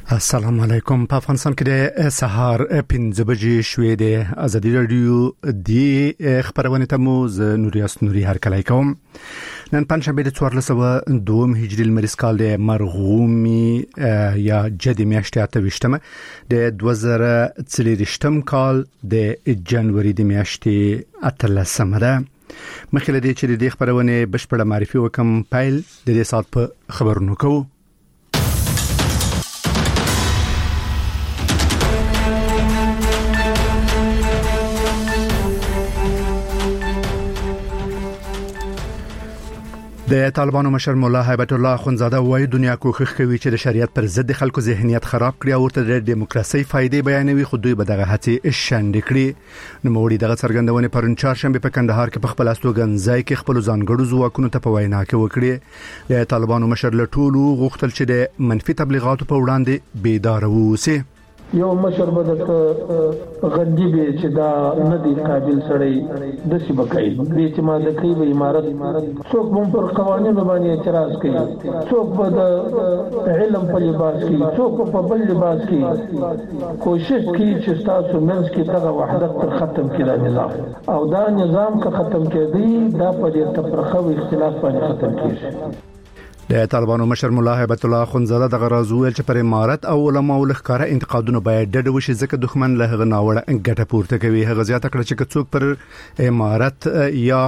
السلام علیکم. په افغانستان کې د سهار 5 بجې شوې د ازادي رادیو د خبرونه تمو ز نوریاس نوري هر کله کوم. نن پنځشنبه د 1402 هجری لمریز کال د مرغومي یا جدي میاشتې 28مه د 2023 کال د جنوري د میاشتې 13مه ده. مخکې د چې د خبرونه بشپړه معرفي وکم پایل د دې سات په خبرونو کوو. د طالبانو مشر مولا هیبت الله اخوندزاده وايي دنیا کوښښ کوي چې د شریعت پر ضد خلکو ذهنیت خراب کړي او ورته د دیموکراسي فائدې بیانوي، خو دوی به دغه هڅې شنډ کړي. نو موري دغه څرګندونه پرون چهارشنبه په کندهار کې په خپل استوګنځای کې خپل ځانګړو ځواکونو ته په وینا کې وکړي. د طالبانو مشر له ټولو غوښتل چې د منفي تبلیغاتو په وړاندې بیدار ووسی. یو مشر بدت غندي به چې دا ندي قابل سړی د سی بکای به چې ما د کوي امارت څوک مون پر قوانینو باندې اعتراض کوي، څوک به د علم په لباس کې، څوک په بل لباس کې کوشش کوي چې تاسو منځ کې دغه وحدت تر ختم کړي نظام او دا نظام که ختم کړي دا په دې تفرقه او اختلاف باندې ختم کیږي. د طالبانو مشر مولا هیبت الله اخوندزاده دغه راځول چې پر امارت او علماء لخرې انتقادونه باید ډډ وشي ځکه دښمن له هغه ناوړه ګټه پورته کوي. هغه زیاته کړه چې څوک پر امارت یا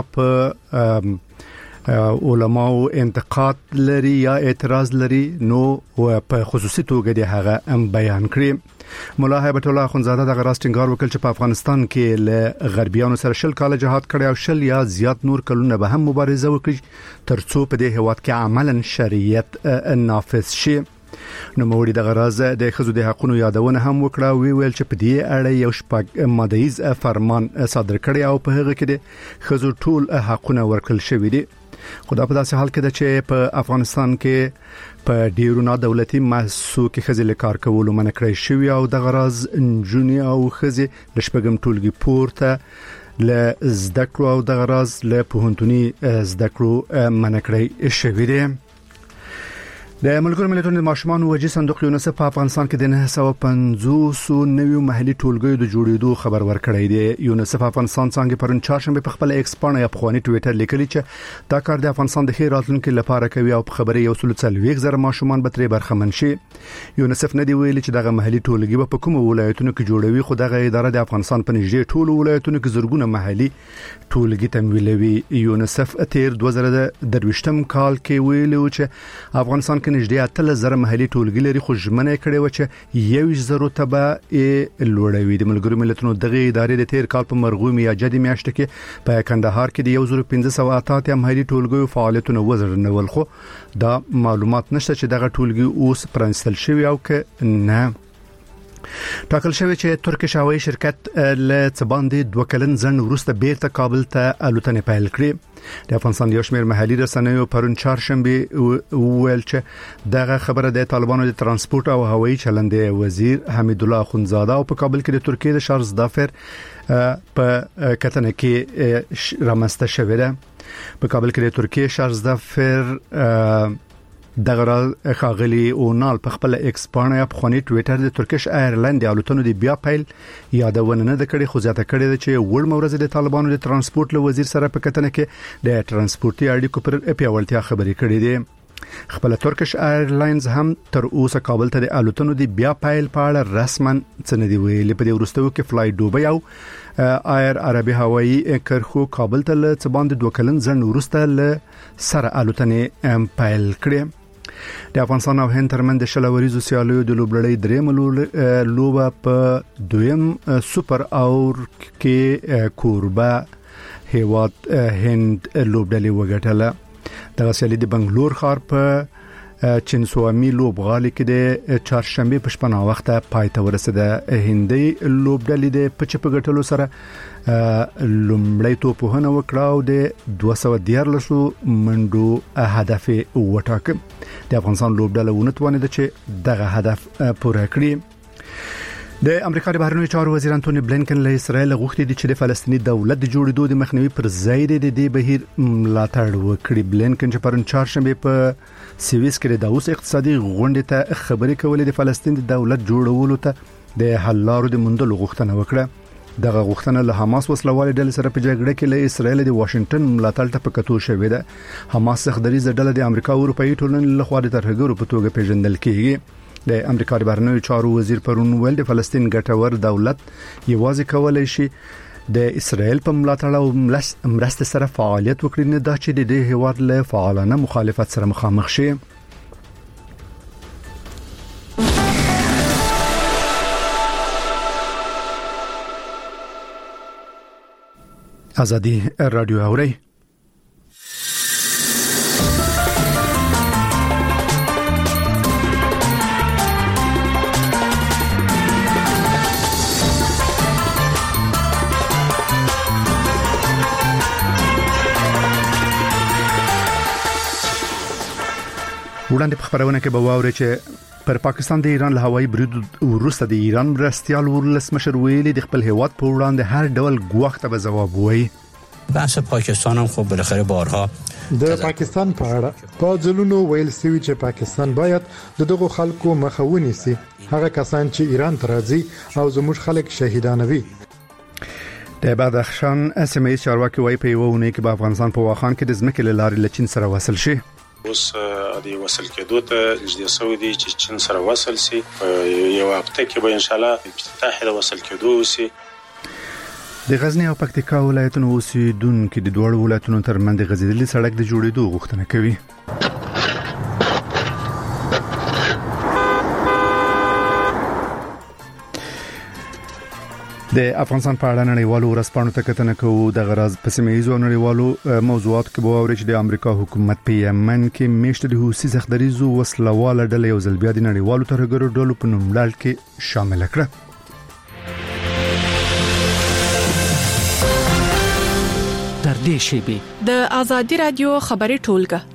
په علماء انتقاد لري یا اعتراض لري نو په خصوصي توګه د هغه بیان کړي. مولا هیبت الله اخوندزاده دغه راستنګار وکړ چې په افغانستان کې له غربیانو سره 10 کال جهاد کړی او 10 یا زیات نور کلونه به هم مبارزه وکړي ترڅو په دې هیواد کې عملاً شریعت نافذ شي. نو موري دغه راز د خزو د حقوقو یادونه هم وکړه، ویل چې په دې اړه یو شپږ مادهیز فرمان صادر کړی او په هغه کې د خزو ټول حقوقونه ورکړل شوی دي. خدا په داسې حال کې ده چې په افغانستان کې په ډیرو نادولتي مؤسسو کې خزل کار کولو منع کړی شوی او د غراز انجونی او خزي د شپږم ټولګي پورته ل زده کړو او د غراز له پوهنتوني زده کړو منع کړی شوی دی. د ملګرو ملتونو د ماشومان وجې صندوق یونیسف په افغانستان کې د 950 نویو محلي ټولګیو د جوړېدو خبر ورکړی دی. یونیسف افغانستان څنګه پرون چهارشنبه په خپل ایکس باندې په خواني ټوئیټر لیکلی چې دا کار د افغانستان د خیر راتلونکو لپاره کوي او په خبري یو سل څلويخ زره ماشومان به ترې برخمن شي. یونیسف نه دی ویلي چې دغه محلي ټولګي په کومو ولایتونو کې جوړوي، خو دغه اداره د افغانستان په نږدې ټولو ولایتونو کې زرګونه محلي ټولګي تمویلوي. یونیسف تیر 2023 کال کې ویلي چې افغانستان کې نږدې 3000 محلي ټولګي لري، خو ژمنه کړې و چې 1000 تبه لوړوي. د ملګرو ملتونو دغه ادارې د تیر کال په مرغومي یا جدي میاشت کې په کندهار کې د 1588 محلي ټولګي فعالیتونه وزرنول، خو دا معلومات نشته چې دغه ټولګي اوس پرانستل شوی او که نه. ټاکل شوی چې ترکیش هوایي شرکت له څباندې 2 کلن ځن وروسته بیرته کابل ته الوتنې پیل کړې. د افغانستان یو شمېر محلي رسنیو پرون چهارشنبه ویل چې دغه خبره د طالبانو د ترانسپورت او هوایي چلندې وزیر حمید الله اخوندزاده او په کابل کې د ترکیه د شارز دافر په کتنه کې رامنځته شوې ده. په کابل کې د ترکیه شارز دافر دغه خاغلی اونال په خپل ایکس باندې په خونی ټوئیټر د ترکیش ایرلاین د الوتنو د بیا پیل یادونه نه کړي، خو زیاته کړي چې وړ مورز د طالبانو د ترانسپورت له وزیر سره په کتنه کې د ترانسپورتي اړیکو پر پیاوړتیا خبرې کړې دي. خپل ترکیش ایرلاینز هم تر اوسه کابل ته د الوتنو د بیا پیل په اړه رسماً څه نه دی ویلي. په دې وروستیو کې فلای دوبۍ او ایر عربي هوایي کرخو کابل ته له څباندې 2 کلن ځن وروسته له سره الوتنې پیل کړې. د افغانستان او هند ترمنځ د شلوریزو سیالیو د لوبلړۍ درېم لوبه په دویم سوپر اور کې کوربه هیواد هند لوبډلې وګټله. دغه سیالي د بنگلور ښار په چنسوامي لوبغالي کې د چهارشنبه په شپه وخت پای ته ورسېده. هندي لوبډلې د پچ په ګټلو سره لومړی توپونه وکړه او د 214 منډو هدف وټاکه. د افغانستان لوبډله ونتوانید چې دغه هدف پوره کړي. د امریکا د بهرنیو چارو وزیر انټونی بلینکن له اسرایل غوښتي دي چې د فلسطیني دولت د جوړېدو د مخنیوي پر ځای د دې بهیر ملاتړ وکړي. بلینکن چې پرون چهارشنبه په سویس کې د داووس اقتصادي غونډې ته خبرې کولې د فلسطین د دولت جوړولو ته د حل لارو د موندلو غوښتنه وکړه. دغه غوښتنه له حماس وسلوالې ډلې سره په جګړه کې له اسرایل د واشنگټن ملاتړ ته پکتو شوې ده. حماس څخه ډله د امریکا او اروپאי ټولنې له خوا د ترهګرو په توګه پیژندل کیږي. د امریکا د بهرنیو چارو وزیر پرون ویل د فلسطین ګټور دولت یوازې کولای شي د اسرایل په ملاتړ او مرسته سره فعالیت وکړي، نه دا چې د دې هیواد له فعالانه مخالفت سره مخامخ شي. ازادي رادیو اوري. وړاندې په خبرونه کې به واوري چې پر پاکستان د ایران له هوایي برید وروسته د ایران مرستيال ولسمشر ویلي د خپل هیواد په وړاندې هر ډول ګواښ ته به جواب وایي. بحث پاکستان هم خب بالاخره بارها د پاکستان په اړه په ځلونو ویل سوي چې پاکستان باید د دغو خلکو مخه ونیسي، هغه کسان چې ایران ته راځي او زموږ خلک شهیدانوي. د بدخشان سیمه چارواکي وایي په یو ونه کې په افغانستان په واخان کې د ځمکې لارې لچین سره وصل شي. اوس د وصل کېدو ته نږدې شوی دی چې چین سره وصل شي. یو هفته کې به ان شاء الله افتتاح د وصل کېدو وشي. د غزنی او پکتیکا ولایتونو اوسیدونکو د دوه ولایتونو ترمنځ د غځېدلي سړک د جوړېدو غوښتنه کوي. د افغانستان په اړه نړیوالو ورځپاڼو ته کتنه کوو. د غرض په سیمه‌یزو نړیوالو موضوعات کې به واوري چې د امریکا حکومت په یمن کې میشته د حوثي زخدریزو وسلواله ډلې یو ځل بیا د نړیوالو ترهګرو ډلو په نوم ډال کې شامل کړه. تر دې شیبې د ازادي رادیو خبري ټولګه.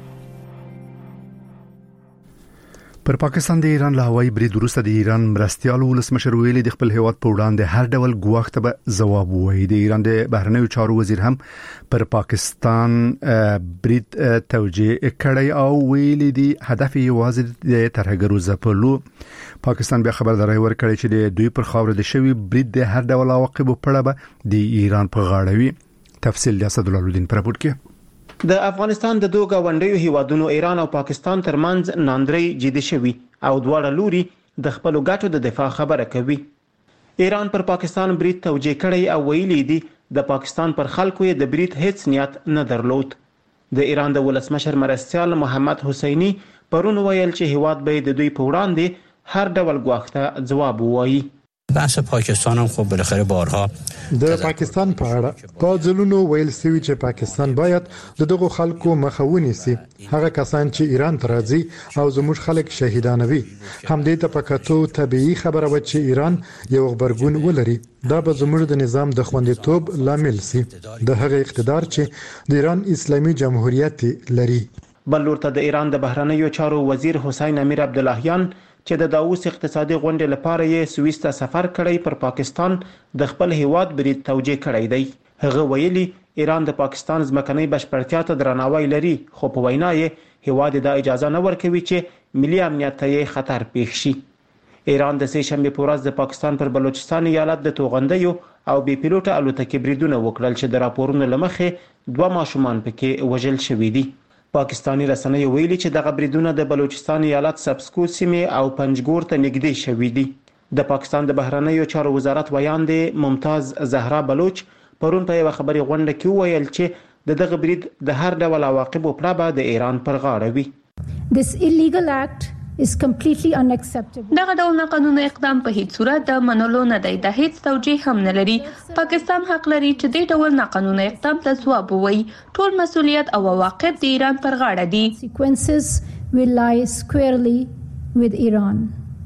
پر پاکستان د ایران له هوایي برید وروسته د ایران مرستيال ولسمشر ویلي د خپل هیواد په وړاندې هر ډول ګواښ ته به جواب وایي. د ایران د بهرنیو چارو وزیر هم پر پاکستان برید توجیه کړی او ویلي دی هدف یوازې د ترهګرو ځپلو. پاکستان بیا خبرداري ورکړي چې د دوی پر خاور د شوی برید د هر ډول عواقب په اړه به د ایران په غاړه وي. تفصیل د اسد الله الدین پر راپور کې. د افغانستان د دوه غونډیو هیوادونو ایران او پاکستان ترمنځ ناندري جدي شوي او دواړه لوري د خپل ګټو د دفاع خبره کوي. ایران پر پاکستان برید توجیه کړی او ویلي دی د پاکستان پر خلکو د برید هیڅ نیت نه درلود. د ایران د ولسمشر مرستيال محمد حسینی پرون ویل چې هیواد به د دوی په وړاندې هر ډول ګواښ ته جواب ووایي. بحث پاکستان هم خب بالاخره بارها د پاکستان په اړه په ځلونو ویل سوي چې پاکستان باید د دغو خلکو مخه ونیسي، هغه کسان چې ایران ته راځي او زموږ خلک شهیدانوي. همدې ته پکتو طبيعي خبره و چې ایران یو خبرګون ولري. دا به زموږ د نظام د خوندیتوب لامل سي، د هغه اقتدار چې د ایران اسلامي جمهوریت لري. بل ورته د ایران د بهرنیو چارو وزیر حسین امیر عبداللهیان چې د داووس اقتصادي غونډې لپاره یې سویس ته سفر کړی پر پاکستان د خپل هیواد برید توجیه کړی دی. هغه ویلي ایران د پاکستان ځمکنۍ بشپړتیا ته درناوی لري، خو په وینا یې هیواد د اجازه نه ورکوي چې ملي امنیت ته یې خطر پیښ شي. ایران د سه شنبه په ورځ د پاکستان پر بلوچستان ایالت د توغندیو او بي پیلوټه الوتکې بریدونه وکړل چې د راپورونو لمخې دوه ماشومان پکې وژل شوي دي. پاکستانی رسنیو ویلي چې دغه بریدونه د بلوچستان ایالت سبسکو سیمې او پنجګور ته نږدې شوي دي. د پاکستان د بهرنیو چارو وزارت ویاندې ممتاز زهرا بلوچ پرون په یو خبري غونډه کې ویل چې دغه برید د هر ډول عواقبو پر به د ایران پر غاړه وي. This illegal act is completely unacceptable. دغه ډول ناقانونه اقدام په هیڅ صورت د منلو نه دی، د هیڅ توجیه هم نه لري. پاکستان حق لري چې د ډول ناقانونه اقدام ته ځواب ووایي. ټول مسؤلیت او عواقب د ایران پر غاړه دي. Consequences will lie squarely with Iran.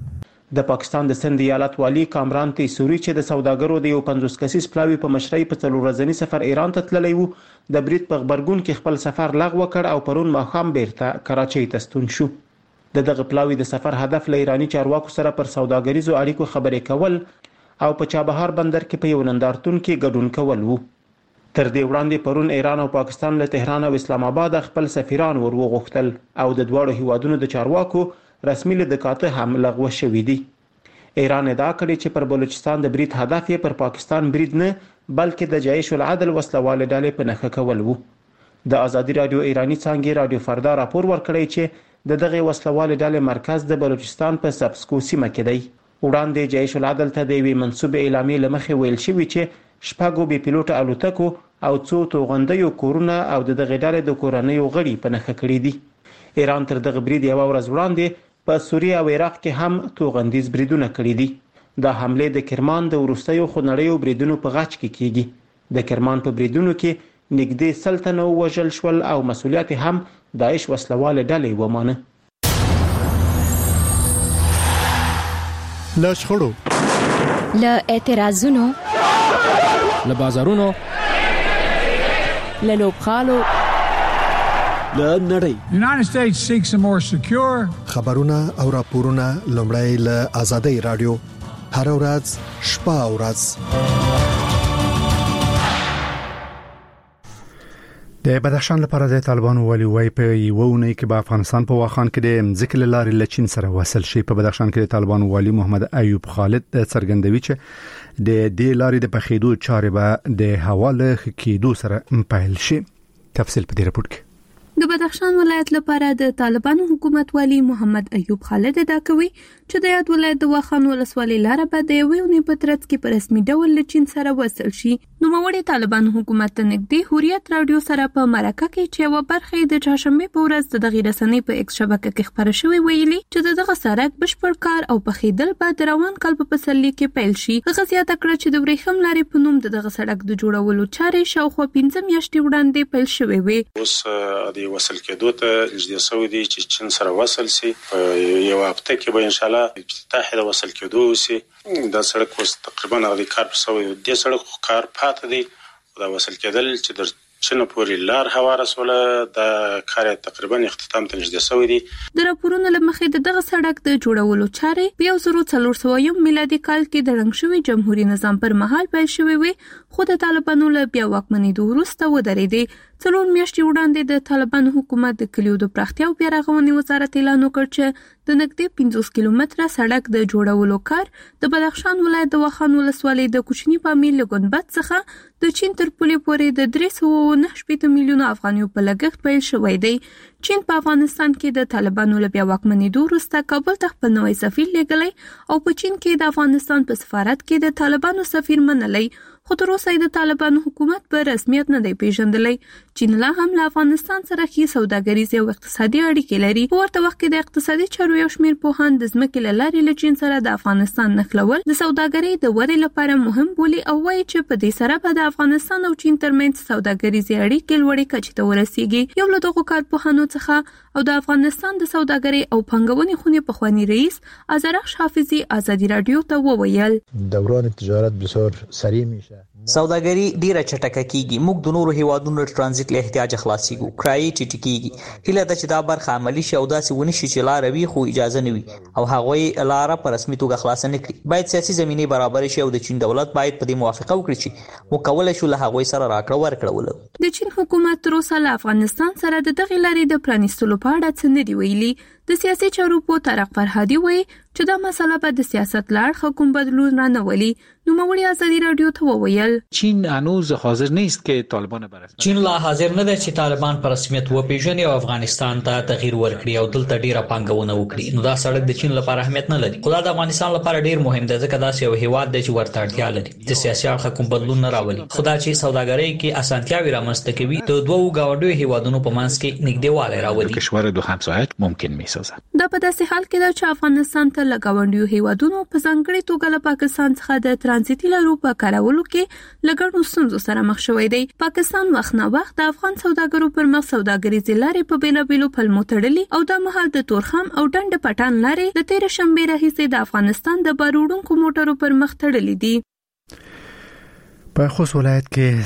د پاکستان د سند ایالت والی کامران تیسوري چې د سوداګرو د یو 50 کسیز پلاوی په مشرۍ په 4 ورځنی سفر ایران ته تللی وو، د برید په خبرګون کې خپل سفر لغوه کړ او پرون ماښام بیرته کراچۍ ته ستون شو. دغه پلاوی د سفر هدف له ایرانی چارواکو سره پر سوداګریزو اړیکو خبرې کول او په چابهار بندر کې په یو نندارتون کې ګډون کول وو. تر دې وړاندې پرون ایران او پاکستان له تهران او اسلام آباد خپل سفیران وروغوښتل او د دواړو هیوادونو د چارواکو رسمي لدکاته هم لغوه شوې دي. ایران ادعا کړې چې پر بلوچستان د برید هدف یې پر پاکستان برید نه بلکې د جیش العدل وسلوال ډلې په نښه کول وو. د ازادي رادیو ایرانی څانګې رادیو فردا راپور ورکړی چې د دغه وسلوال ډلې مرکز د بلوچستان په سبسکو سیمه کې دی. وړاندې جیش العدل ته د یوې منسوبې اعلامیې له مخې ویل شوي چې شپږو بې پیلوټه الوتکو او څو توغندیو کورونه او د دغه ډلې د کورنیو غړي په نښه کړي دي. ایران تر دغه برید یوه ورځ وړاندې په سوریه او عراق کې هم توغندیز بریدونه کړي دي. دا حملې د کرمان د وروستیو خونړیو بریدونو په غاچ کې کیږي. د کرمان په بریدونو کې نږدې 100 تنه وژل شول او مسؤلیت هم داعش وسلوال ډلې ومانه. له شخړو، له اعتراضونو، له بازارونو، له لوبخالو، له نړۍ. United States seeks a more secure. خبرونه او راپورونه لومړی له آزادۍ رادیو هر ورځ شپه او ورځ. د بدخشان لپاره د طالبانو والی وای په یوونه کې په افغانستان په واخان کې د مځکې لارې له چین سره وصل شي. په بدخشان کې د طالبانو والی محمد ایوب خالد څرګندوي چې د دې لارې د پخېدو چارې به د حواله کېدو سره پیل شي. تفصیل په دې راپور کې. د بدخشان ولایت لپاره د طالبانو حکومت والی محمد ایوب خالد ادعا کوي چې د یاد ولایت د واخان ولسوالۍ لاره به د یوې ونې په ترڅ کې په رسمي ډول له چین سره وصل شي. نوموړي طالبانو حکومت ته نږدې حریت رادیو سره په مرکه کې چې یوه برخه د چهارشنبې په ورځ د دغې رسنۍ په ایکس شبکه کې خپره شوې ویلي چې دغه سړک بشپړ کار او پخېدل به د روان کال په پسرلي کې پیل شي. هغه زیاته کړه چې د ورېښم لارې په نوم دغه سړک د جوړولو چارې شاوخوا 15 میاشتې وړاندې پیل شوې وې. اوس د وصل کېدو ته نږدې شوی دی چې چین سره وصل شي. یو هفته کې به ان شاء الله افتتاح د وصل کېدو شي. دا سړک اوس تقریبا هغه کار په سوی دی. سړک کار پاتې دی. دا وصل کېدل چې در چین پورې لار هواره سوله دا کار تقریبا اختتام ته نږدې شوی دی. د راپورونو له مخې دغه سړک د جوړولو چارې په 1400 میلادي کال کې د رنګ شوي جمهوریت نظام پر مهال پیل شوې وې، خو د طالبانو له بیا واکمنېدو وروسته ودرېدې. 4 میاشتې وړاندې د طالبانو حکومت د کلیو د پراختیا او بیا رغونې وزارت اعلان وکړ چې د نږدې 50 کیلومتره سړک د جوړولو کار د بدخشان ولایت د واخان ولسوالۍ د کوچني پامیر له ګنبد څخه د چین تر پولې پورې د 309 میلیونه افغانیو په لګښت پیل شوی دی. چین په افغانستان کې د طالبانو له بیا واکمنېدو وروسته کابل ته خپل نوی سفیر لیږلی او په چین کې د افغانستان په سفارت کې د طالبانو سفیر منلی، خو تر اوسه د طالبانو حکومت په رسمیت نه دی پیژندلی. چین لا هم له افغانستان سره ښې سوداګریزې او اقتصادي اړیکې لري. په ورته وخت کې د اقتصادي چارو یو شمېر پوهان د ځمکې له لارې له چین سره د افغانستان نښلول د سوداګرۍ د ودې لپاره مهم بولي او وایي چې په دې سره به د افغانستان او چین ترمنځ سوداګریزې اړیکې لوړې کچې ته ورسیږي. یو له دغو کارپوهانو څخه او د افغانستان د سوداګرۍ او پانګونې خونې پخوانی رئیس آذرخش حافظي ازادي رادیو ته وویل دوران تجارت بسیار سریع میشه. سوداګري ډیره چټکه کیږي. موږ د نورو هیوادونو ترانزیت له احتیاج خلاصيږو. کرایې ټیټیږي. هیله ده چې دا برخه عملی شي او داسې ونی شي چې لار وي خو اجازه نه وي او هغه لار په رسمي توګه خلاص نه کړي. باید سیاسي زمینه برابر شي او د چین دولت باید په دې موافقه وکړي چې مکول شو له هغه سره راکړه ورکړه. د چین حکومت تر اوسه له افغانستان سره د دغې لارې د پرانیستلو په اړه څه نه دی ویلي. د سیاسي چارو په طارق فرهادي وایي چې دا مسله به د سیاست لاړ حکومت بدلون رانولي. نوموړي ازادي رادیو ته وویل چین هنوز حاضر نیست که طالبان برسمت. چین لا حاضر نه ده چې طالبان په رسمیت وپیژني او افغانستان ته تغییر ورکړي او دلته ډیره پانګونه وکړي. نو دا سړک د چین لپاره اهمیت نه لري. خو دا د افغانستان لپاره ډیر مهم دی ځکه دا یو هیواد دی چې ورته اړتیا لري. د سیاسي اړخ حکومت بدلون نه راولي. خدای چې سوداګرۍ کې اسانتیاوي رامنځته کوي د دوو گاونډیو هیوادونو په منځ کې نږدېوالی راولي. کشور دو همسایه ممکن میسازد. دا په داسې حال کې ده چې افغانستان ته له گاونډیو هیوادونو په ځانګړي توګه له پاکستان څخه د ترانزیتي لارو په کارولو کې لګړو ستونزو سره مخ شوی دی. پاکستان وخت نه وخت د افغان سوداګرو پر مخ سوداګریزې لارې په بیلابیلو پلمو تړلي او د مهال د تورخم او ډنډ پټان لارې د 13 شنبې راهیسې د افغانستان د بار وړونکو موټرو پر مخ تړلي دي. په خوست ولایت کې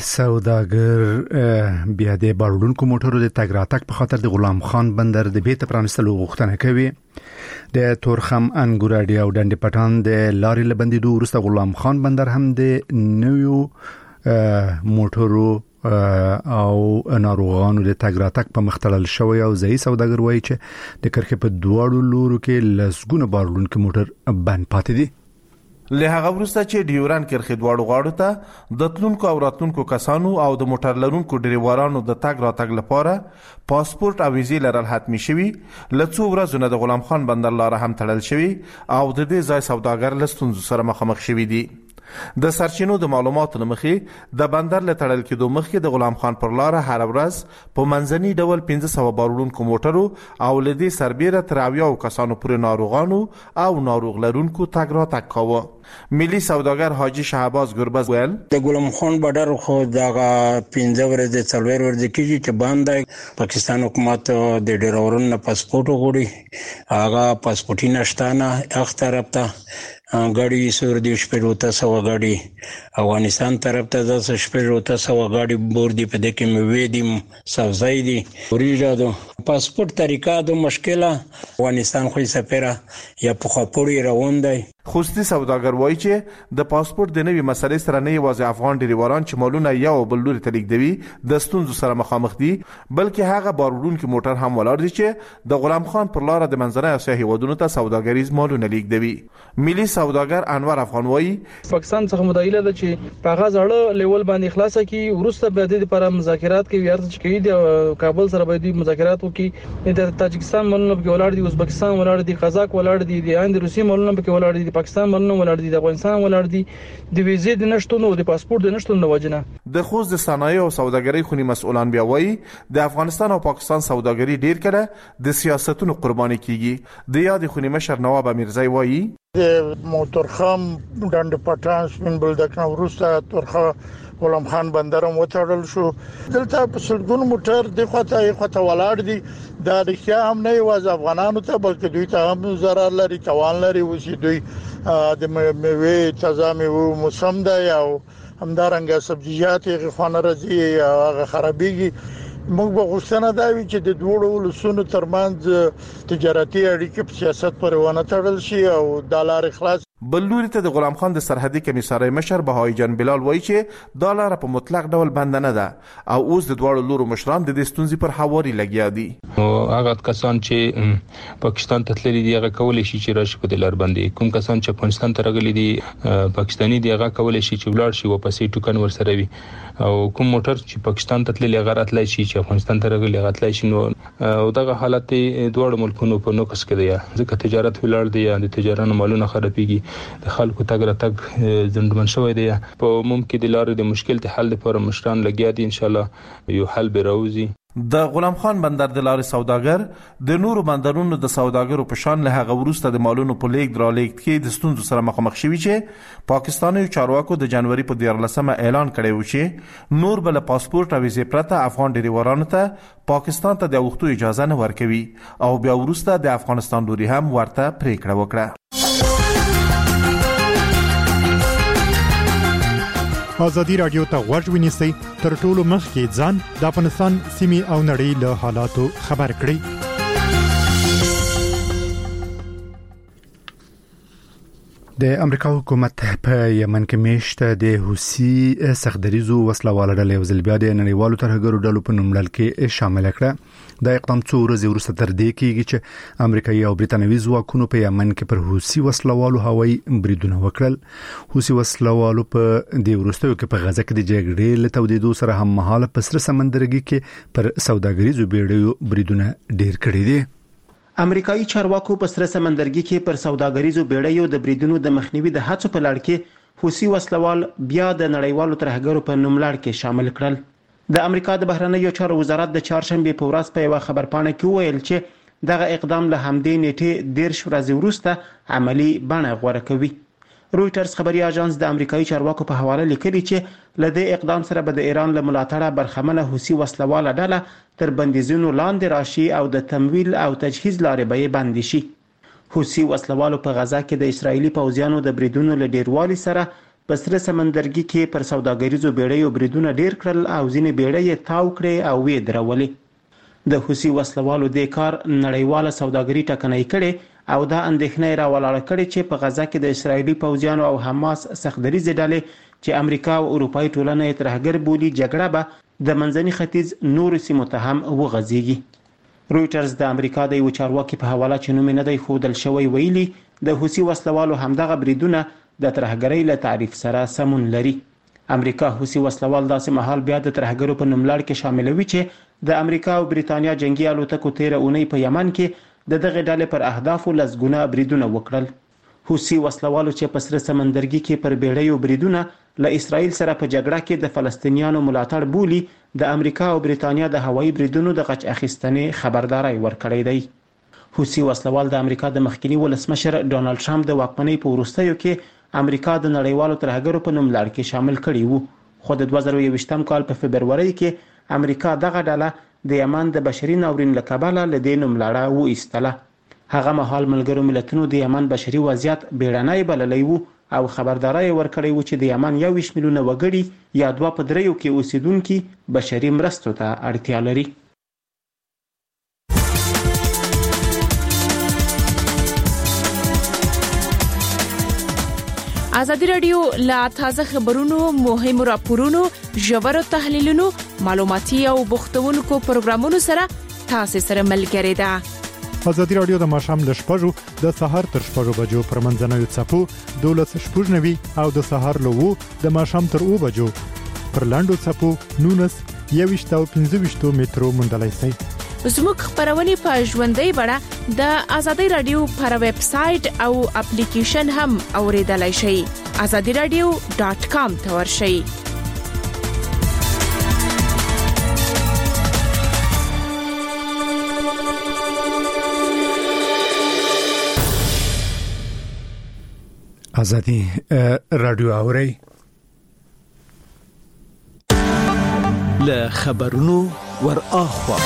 سوداګر بیا د باروډونکو موټرو د تګ راتګ په خاطر د غلام خان بندر د بیت پرانستلو غوښتنه کوي. د تورخم انګوراډي او ډنډ پټان د لارې لبندیدو وروسته غلام خان بندر هم د نویو موټرو او ناروغانو د تګ راتګ په مختلل شوی او ځای سوداګر وایي چې د کرخې په دواړو لورو کې لسګونه باروډونکو موټر بند پاتې دي. له هغه وروسته چې ډیوران کرخې دواړو غاړو ته د تلونکو او راتلونکو کسانو او د موټر لرونکو ډریورانو د تګ راتګ لپاره پاسپورت او ویزې لرل حتمی شوي، له څو ورځو نه د غلام خان بندر لاره هم تړل شوي او د دې ځای سوداګر له ستونزو سره مخامخ شوي دي. د سرچینو د معلوماتو له مخې د بندر له تړل کېدو مخکې د غلام خان پر لاره هر ورځ په منځني ډول 1500 باروډونکو موټرو او له دې سربیره تر 80 کسانو پورې ناروغانو او ناروغ لرونکو تګ راتګ کاوه. ملي سوداګر حاجی شهباز ګربز ویل د غلام خان بډر خو دغه 15 ورځې څلور ورځې کېږي چې باندې پاکستان حکومت د ډیرورونو پاسپورت غوړي هغه پاسپورت نشته نه اخ طرف ته गाड़ी سور دی شپږ وته سو गाड़ी افغانستان طرف ته د شپږ وته سو गाड़ी بور دی په دې کې مې دي سبزای دي ورېجادو پاسپورت طریقه د مشکله افغانستان خو سفره یا په خپوري روان دی. خوستي سوداګر وایي چې د پاسپورت د نوې مسلې سره نه یوازې افغان ډریوران چې مالونه یو بل لوري ته لیږدوي د ستونزو سره مخامخ دي، بلکې هغه باروډونکو موټر هم ولاړ دي چې د غلام خان پر لار د منځنۍ اسیا هیوادونو ته سوداګریز مالونه لیږدوي. ملي سوداګر انور افغان وایي پاکستان څخه مدایله ده چې په غاړه لیول باندې خلاصه کی ورسته به د لپاره مذاکرات کوي ارزش کوي د کابل سره به د مذاکرات وکي. د تاجکستان مالونه په ولاړ دي، ازبکستان ولاړ دي، قزاق ولاړ دي، د هند روسي مالونه په ولاړ دي، پاکستان مالونه ولاړ دي، د افغانستان ولاړ دي، د ویزې د نشټون او د پاسپورت د نشټون وجنه. د خوست د صنایع او سوداګرۍ خونی مسؤلان بیا وایي د افغانستان او پاکستان سوداګري ډیر کړه د سیاستونو قرباني کیږي. د یاد خونی مشر نواب امیرزای وایي د موټرخم ډنډ پټان سپین بلدک نو ورسته تورخه غلام خان بندرم وتړل شو. دلته په سلګون موټر د خواته ولاړ دي، دا رښتیا هم نه یوازې افغانانو ته بلکې دوی ته هم ضرر لري، توان لري. وسی دوی د میوه تازه میوه موسم دی او همدارنګه سبزیجات یې خوانه راځي هغه خرابېږي. موږ به غوښتنه دا وي چې د دوړو ولسونو ترمنځ تجارتي اړیکې په سیاست پورې ونه تړل شي او د لارې خلاص. بل لوري ته د غلام خان د سرحدي کمیسارۍ مشر بهاي جان بلال وایي چې دا لار په مطلق ډول بند نه ده او اوس د دوړو لورو مشران د دې ستونزې پر حواري لګیا دي. هغه کسان چې پاکستان ته تللي دي هغه کولای شي چې راشي په د لار باندې، کوم کسان چې افغانستان ته راغلي دي پاکستاني دي هغه کولای شي چې ولاړ شي او پسې ټوکن ورسره وي، او کوم موټر چې پاکستان ته تللي هغه راتلای شي چې افغانستان ته راغلي هغه تلای شي. نو او دغه حالت دوړو ملکونو په نوکس کې دی ځکه تجارت ولاړ دی، د تجارانو مالونه خرابېږي، د خلکو تګ راتګ زندمن شوی دی. په ممکن د لارې د مشکل ته حل لپاره مشران لګیا دي، ان شاء الله یو حل به راوځي. د غلام خان بندر د لارې سوداګر د نورو بندرونو د سوداګرو په شان له هغه وروسته د مالونو په لیږد را لیږد کې د ستونزو سره مخامخ شوي چې پاکستاني چارواکو د جنوري په 14 اعلان کړی و چې نور بل پاسپورت او ویزې پرته افغان ډریورانو ته پاکستان ته د وختو اجازه نه ورکوي او بیا وروسته د افغانستان لوري هم ورته پریکړه وکړه. ازادي رادیو ته غوږ ونیسئ تر ټولو مخکې ځان د افغانستان سیمې او نړۍ له حالاتو خبر کړئ. د امریکا حکومت په یمن کې میشته د حوثي سختدریزو وسلواله ډلې او ځل بیا د نړیوالو ترهګرو ډلو په نوملل کې شامل کړه. دا اقدام څو ورځې وروسته تر دې کېږي چې امریکایي او برتانوي ځواکونو په یمن کې پر حوثي وسلوالو هوایي بریدونه وکړل. حوثي وسلوالو په دې وروستیو کې په غزه کې د جګړې له تودېدو سره هم مهاله په سره سمندرګي کې پر سوداګریزو بیړیو بریدونه ډیر کړي دي. امریکایي چارواکو په سره سمندرګي کې پر سوداګریزو بیړیو د بریدونو د مخنیوي د هڅو په لړ کې حوثي وسلوال بیا د نړیوالو ترهګرو په نوملړ کې شامل کړل. د امریکا د بهرنیو چارو وزارت د چهارشنبه په ورځ په یو خبرپاڼه کې ویل چې دغه اقدام له همدې نیټې 10 ورځې وروسته عملی بڼه غوړه کوي. رويټرز خبري اژانس د امریکایي چارواکو په حواله لیکلي چې له دې اقدام سره به د ایران له ملاتړه برخمنه حوثي وسلواله ډله تر بندیزونو لاندې راشي او د تمویل او تجهیز لارې به بندي شي. حوثي وسلوالو په غزه کې د اسرایلی پوځیانو د بریدونو له ډیروالي سره په سره سمندرګي کې پر سوداګریزو بیړیو بریدونه ډیر کړل او ځینې بیړۍ تاو کړې او وې درولې. د حوثي وسلوالو د کار نړیواله سوداګري ټکنۍ کړي او دا اندېښنه راولاړه کړي چې په غزا کې د اسرایلی پوځیانو او حماس سختدریزې ډلې چې امریکا او اروپאי ټولنه یې ترهګر بولي جګړه به د منځني ختیځ نور سیمو ته هم وغځيږي. رويټرز د امریکا د یو چارواکي په حواله چې نوم نه دی ښودل شوی ویلي د حوثي وسلوالو همدغه بریدونه د ترهګرۍ له تعریف سره سمون لري. امریکا حوثي وسلوال داسې مهال بیا د ترهګرو په نوملړ کې شاملوي چې د امریکا او بریتانیا جنگي الوتکو 13 اونۍ په یمن کې د دغه ډلې پر اهدافو لسګونه بریدونه وکړل. حوثي وسلوالو چې په سره سمندرګي کې پر بیړیو بریدونه له اسرائیل سره په جګړه کې د فلسطینیانو ملاتړ بولي د امریکا او بریتانیا د هوایي بریدونو د غچ اخیستنې خبرداري ورکړې دی. حوثي وسلوال د امریکا د مخکنی ولسمشر ډونالد ټرمپ د واکمنۍ په وروستیو کې امریکا د نړیوالو ترهګرو په نوملړ کې شامل کړي وو، خو د 2021 کال په فبروري کې امریکا دغه ډله د یمن د بشري ناورین له کبله له دې نوملړه وایستله. هغه مهال ملګرو ملتونو د یمن بشري وضعیت بیړنی بللی وو او خبرداري ورکړی و چې د یمن 21 میلیونه وګړي یا 2 په 3 کې اوسیدونکي بشري مرستو ته اړتیا لري. ازادي رادیو لا تازه خبرونو، مهمو راپورونو، ژورو تحلیلونو، معلوماتي او بوختونکو پروګرامونو سره تاسو سره ملګری ده. ازادي رادیو د ماښام ل 6:00 د سحر تر 6:00 بجو پر منځنوي څپو 12:90 او د سحر له 2 د ماښام تر 2 بجو پر لاندو څپو 19 او 15 مترو مندلای شي. زموږ خبرونه په ژوندۍ بڼه د ازادي رادیو پر ویب سټ او اپلیکیشن هم اوریدلای شئ. azadiradio.com ته ورشئ. ازادي رادیو اوري له خبرونو ور اخوا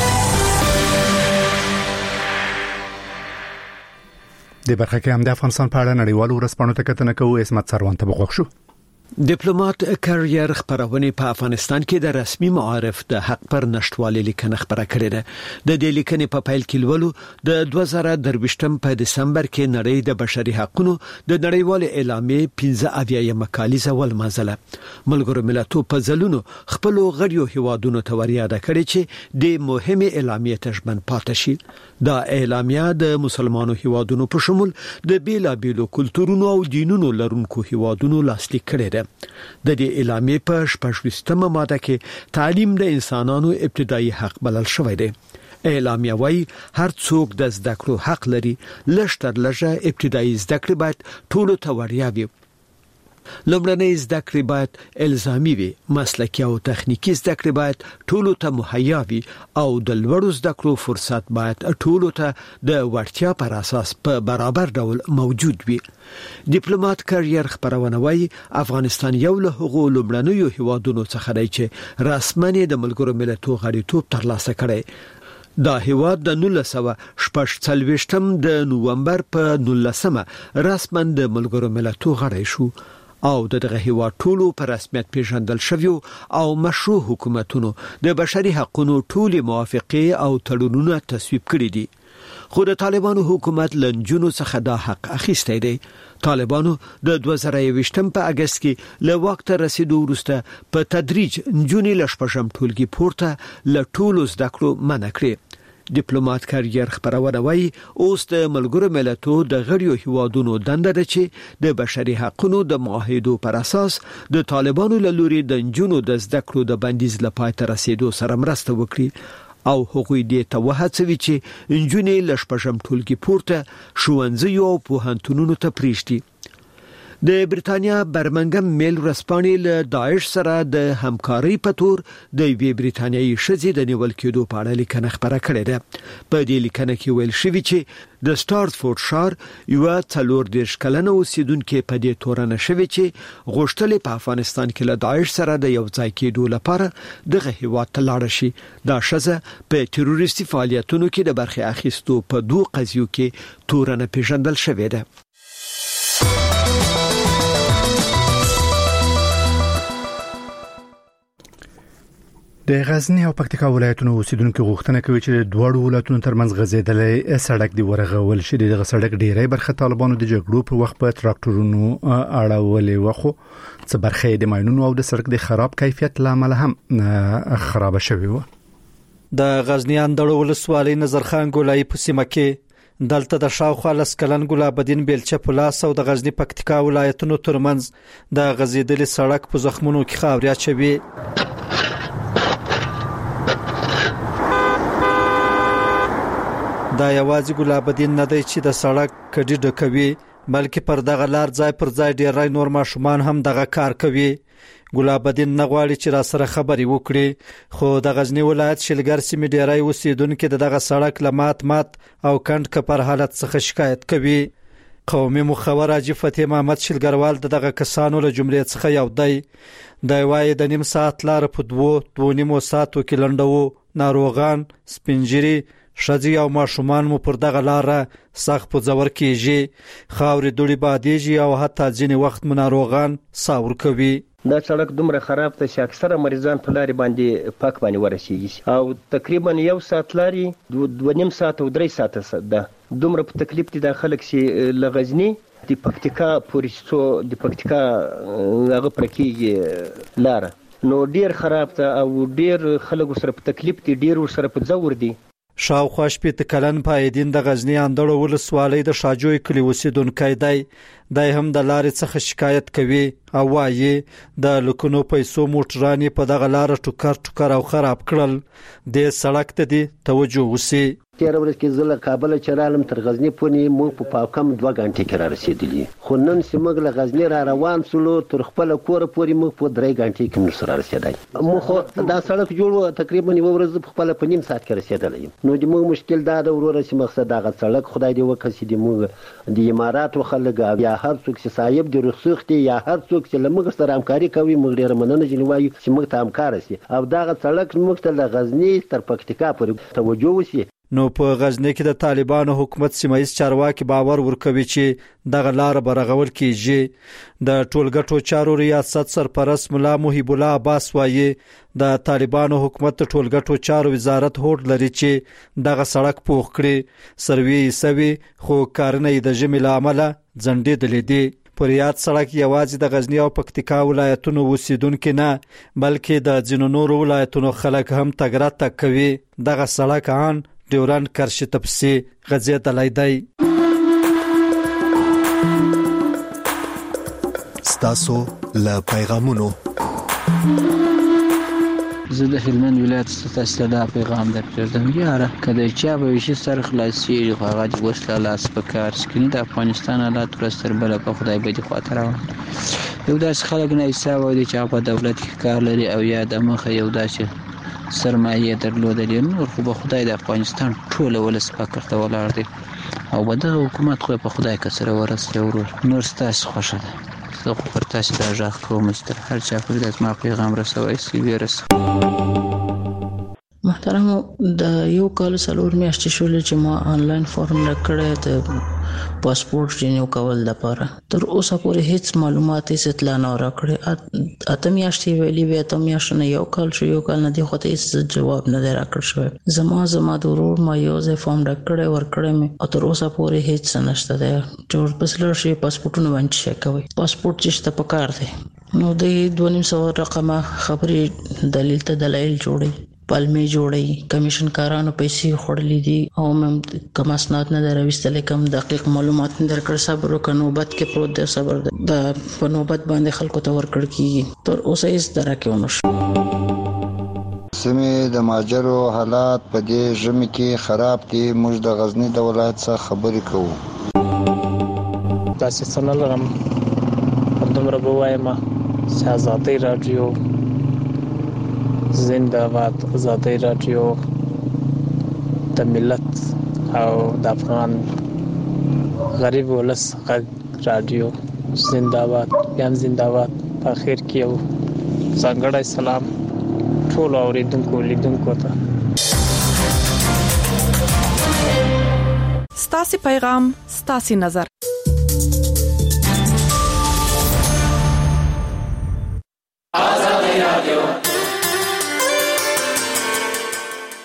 د برخه کې هم د افغانستان په اړه نړیوالو ورځپاڼو ته کتنه کوو. اسمت سروان ته بغوښ شو. ډیپلوماټ کاریر خبرونه په افغانستان کې د رسمي معارف د حق پر نشټوالي لیکنه خبره کړې ده. د دې لیکنې په پیل کې ولولو د 2023 په دسمبر کې نړۍ د بشري حقوقو د نړیوال اعلامیې 15 مکالیزه ولمازله. ملګرو ملتونو په ځلونو خپل غړیو هیوادونو ته ورياده کړې چې د مهمه اعلامیې تشبن پاتې شي. دا اعلامیه د مسلمانو هیوادونو په شمول د بیلابیلو کلتورونو او دینونو لرونکو هیوادونو لاسلیک کړي ده. د دې اعلامیې په 14مه ماده کې تعلیم د انسانانو ابتدایي حق بلل شوی دی. اعلامیه وايي هر څوک د زده کړو حق لري، لږتر لږه ابتدایي زده کړې باید ټولو ته وړیا وي. لومړنۍ زده کړې باید الزامي وي، مسلکي او تخنیکی زده کړې باید ټولو ته مهیا وي او د لوړو زده کړو فرصت باید ټولو ته د وړتیا پر اساس په برابر ډول موجود وي. ډیپلوماټ کاریر خبرونه وايي افغانستان یو له هغو لومړنیو هیوادونو څخه دی چې رسمنه د ملګرو ملتونو غړیتوب ترلاسه کړي. دا هیواد د 1946 د نوومبر په 19مه رسمن د ملګرو ملتونو غړی شو او دغه هیواد ټولو په رسمیت پیژندل شوی او مشروع حکومتونو د بشري حقوقو ټولي موافقه او تړونونه تصویب کړي دي. خو د طالبانو حکومت لنجونو څخه دا حق اخیستی دی. طالبانو د 2021 په اگست کې له وخت رسیدو وروسته په تدریج نجونې له شپږم ټولګي پورته له ټولو زده کړو منع کړې. ډیپلوماټ کاریر خبرونه وايي اوس د ملګرو ملتونو د غړیو هیوادونو دنده ده چې د بشري حقوقو د معاهدو پر اساس د طالبانو له لوري د نجونو د زده کړو د بندیز لپاره رسیدو سره مرسته وکړي او هغوی دې ته وهڅوي چې نجونې له شپږم ټولګي پورته ښوونځي او پوهنتونونو ته پریږدي. د بریتانیا برمنګم میل ورځپاڼې له داعش سره د همکارۍ په تور د یوې بریتانیایي ښځې د نیول کېدو په اړه لیکنه خبره کړې ده. په دې لیکنه کې ویل شوی چې د سټارفورد شار یو 40 کلنه اوسیدونکو په دې تورنه شوی چې غوښتل په افغانستان کې له داعش سره د یو ځای کېدو لپاره دغه هیواد ته لاړ شي. دا ښځه په تروریستي فعالیتونو کې د برخه اخیستو په 2 قضیو کې تورنه پیژندل شوې ده. د غزنی او پکتیکا ولایتونو اوسیدونکو غوښتنه کوي چې د دوه ولایتونو ترمنځ غځېدلې سړک دی ورغول شي. د سړک ډیری برخه طالبانو د جګړو په وخت په تراکټورونو اړولې وخو څه برخه د ماینونو او د سړک د خراب کیفیت لامل هم خراب شوی و. د غزنی اندړو ولسوالۍ نظرخان ګولای په سیمه کې دلته د شاوخوا لسکلن ګلابدین بیلچه په لاس او د غزنی پکتیکا ولایتونو ترمنځ د غځېدلې سړک په زخمونو کې خاوریا چوي. دا یوازې ګلابدین نه دی چې د سړک کډی ډکوي بلکې پر دغه لار ځای پر ځای ډیری نور ماشومان هم دغه کار کوي. ګلابدین نه غواړي چې را سره خبرې وکړي خو د غزنی ولایت شلګر سیمې ډیری اوسیدونکو دغه سړک لمات او کند کپر حالت څخه شکایت کوي. قومي مخور حاجی فتح محمد شلګروال دغه کسانو له جملې څخه یو دی. د وای د نیم ساعت لار په 2.5 ساعتو کې لنډو ناروغان سپینجری شذي او ماشومان مو پر دغه لار سخت په زور کېږي. خاورې دوړي بادېږي او حتی ځینې وخت مناروغان ساور کوي. دا سړک دومره خراب ته چې اکثره مریضان په لارې باندې پاک باندې ورسیږي او تقریبا 1 ساعت لاري 2.5 ساعت او 3 ساعت ده. دومره په تکلیف دي د خلک چې لغزنی د پکتیکا پورې د پکتیکا هغه پرکیږي لار نو ډیر خراب ته او ډیر خلک سره په تکلیف دي ډیر سره په زور دي. شاوخوا شپې کلن پایدین د غزنی اندړو ولسوالۍ د شاجوی کلی اوسیدونکی دی. دای هم د لارې څخه شکایت کوي او وايي د لکونو پیسو موټرانی په دغه لار ټوکر او خراب کړل. د سړک ته دی توجه وسی. تیر ورځ کې زله کابل چرالم تر غزنی پونې موږ په پاکم 2 غنټې کې را رسیدلی خو نن سیمه له غزنی را روان سولو تر خپل کور پورې موږ په 3 غنټې کې نو سره رسیدای. موږ دا سړک جوړ تقریبا یو ورځ په خپل په نیم ساعت کې رسیدلی. نو د موږ مشکل دا د ورور چې مقصد دا سړک خدای دې وکړي د موږ د امارات خلک یا هر څوک چې صاحب د رخصت یا هر څوک چې لمغه سره همکاري کوي موږ ډیر مننه جنوایو چې موږ ته همکار شي او دا سړک موږ ته له غزنی تر پکتیکا پورې توجه وشي. نو په غزنی کې د طالبانو حکومت سیمایي چارواکي باور ورکوي چې دغه لار برغول کیږي. د ټولګټو چارو ریاست سرپرست مولا محب الله عباس وایي د طالبانو حکومت د ټولګټو چارو وزارت هوډ لري چې دغه سړک پوخ کړي. سروي سوي خو کارنه د جمع العمل ځنډې دلې دي. پر یاد سړک یوازې د غزنی او پکتیکا ولایتونو اوسیدونکو نه بلکې د ځینو نورو ولایتونو خلک هم تګ راتګ کوي. دغه سړک ان ډیوران کرښې تپسي غځېدلی دی. ستاسو له پیغامونو زه د هلمند ولایت ستاسو ته دا پیغام درکړم یاره کله چې به وشي سر خلاصي خو هغه د وسله لاس په کار سکینی د افغانستان حالات ورستر بل په خدای به دي خاطر یو داس خلک نه حساب ودی چې په دولت کې کار لري او یا د مخه یو داسې سرمایه درلودل نور خو به خدای د افغانستان ټول ولس پکړه ولاړ دي او بده حکومت خو په خدای کسره ورسره ورور نور ستاسو خوښه ده. زه خو پر تاسو دا ځخ کوم ستر هر چا پر دې ما پیغام رسوي سی ویرس. محترم د یو کال سلور میاشتې شولې چې ما آنلاین فارم راکړی د پاسپورت رینیو کول لپاره تر اوسه پورې هیڅ معلومات هیڅ اطلاع نه راکړې. اته میاشتې ویلي وې اته میاشتې نه یو کال شو یو کال نه دی خو ته هیڅ جواب نه دی راکړ شوی. زما د ورور ما یو ځای فارم راکړی ورکړی مې او تر اوسه پورې هیڅ نشته دی. جوړ بس لړ شي پاسپورتونه باندې چک کوي پاسپورت چې ته پکار دی نو د 2.5 رقمه خبرې دلیل ته دلایل جوړي پالمې جوړي کمیشن کارانو پیسې خورلې دي او مم کم اسناد نه درويستل کم دقیق معلومات نه درکړ. صبر وکړه نوبت کې پروت دی صبر د په نوبت باندې خلکو ته ورکړ کیږي تر اوسه هیڅ درکه ونه شو. سیمې د ماجرو حالات په دې ژمي کې خراب دي. موږ د غزنی د ولایت څخه خبرې کوو. تاسو څنګه لرم دومره بوایم چې آزادۍ رادیو زنده‌باد آزادۍ رادیو د ملت او د افغان غریب ولس غږ رادیو زنده‌باد یم زنده‌باد. په اخر کې یو ځانګړی سلام ټول اوریدونکو لیدونکو ته. ستاسو پیغام ستاسو نظر. آزادۍ رادیو